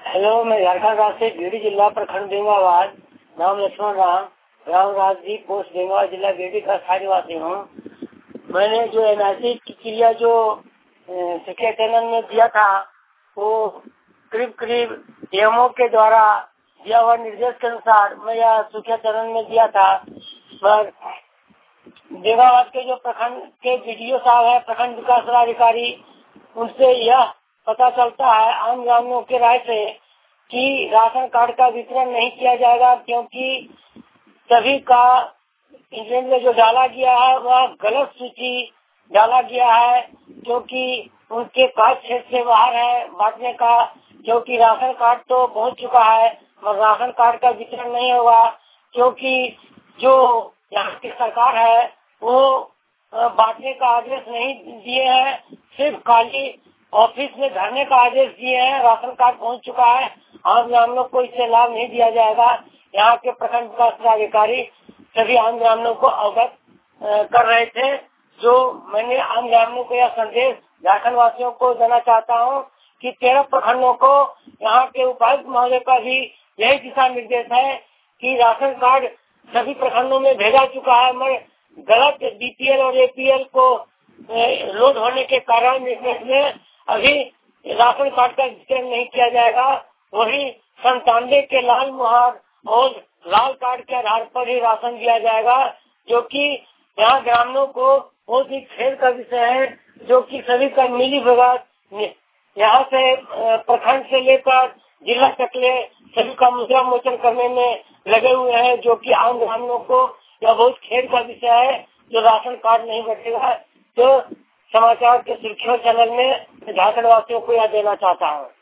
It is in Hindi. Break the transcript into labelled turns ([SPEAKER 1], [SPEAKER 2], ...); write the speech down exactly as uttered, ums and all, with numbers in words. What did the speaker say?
[SPEAKER 1] हेलो, मैं झारखंड राज्य से गिरिडीह जिला प्रखंड बेंगाबाद, नाम लक्ष्मण राम, ग्राम राजदीप, पोस्ट बेंगाबाद, जिला गिरिडीह का स्थायी निवासी हूँ। मैंने जो एन आर सी की क्रिया जो शिक्षा चैनल में दिया था, वो करीब करीब नियमों के द्वारा दिया हुआ निर्देश के अनुसार मैं यह शिक्षा चैनल में दिया था। पर बेंगाबाद के जो प्रखंड के वीडियो साहब है, प्रखंड विकास पदाधिकारी, उनसे यह पता चलता है आम ग्रामीणों के राय से कि राशन कार्ड का वितरण नहीं किया जाएगा, क्योंकि सभी का इंटरनेट में जो डाला गया है वह गलत सूची डाला गया है, क्योंकि उनके कार्य क्षेत्र से बाहर है बांटने का। क्योंकि राशन कार्ड तो पहुंच चुका है, मगर राशन कार्ड का वितरण नहीं होगा, क्योंकि जो यहाँ की सरकार है वो बांटने का आदेश नहीं दिए हैं, सिर्फ खाली ऑफिस में धरने का आदेश दिए हैं। राशन कार्ड पहुंच चुका है, आम ग्रामीणों को इससे लाभ नहीं दिया जाएगा। यहाँ के प्रखंड विकास पदाधिकारी सभी आम ग्रामीणों को अवगत कर रहे थे। जो मैंने आम ग्रामीणों को यह संदेश झारखंड वासियों को देना चाहता हूँ कि तेरह प्रखंडों को यहाँ के उपायुक्त महोदय का भी यही दिशा निर्देश है कि राशन कार्ड सभी प्रखंडों में भेजा चुका है, मगर गलत बी पी एल और ए पी एल को लोड होने के कारण इसमें अभी राशन कार्ड का वितरण नहीं किया जाएगा। वही संतानवे के लाल मुहर और लाल कार्ड के आधार पर ही राशन दिया जाएगा, जो कि यहाँ ग्रामीणों को बहुत ही खेद का विषय है, जो कि सभी का मिली भगत यहाँ से प्रखंड से लेकर जिला तक ले सभी का मुद्रा मोचन करने में लगे हुए हैं, जो कि आम ग्रामीणों को यह बहुत खेद का विषय है जो राशन कार्ड नहीं बचेगा। तो समाचार के सुर्खियों चैनल में झारखंड वासियों को यह देना चाहता हूँ।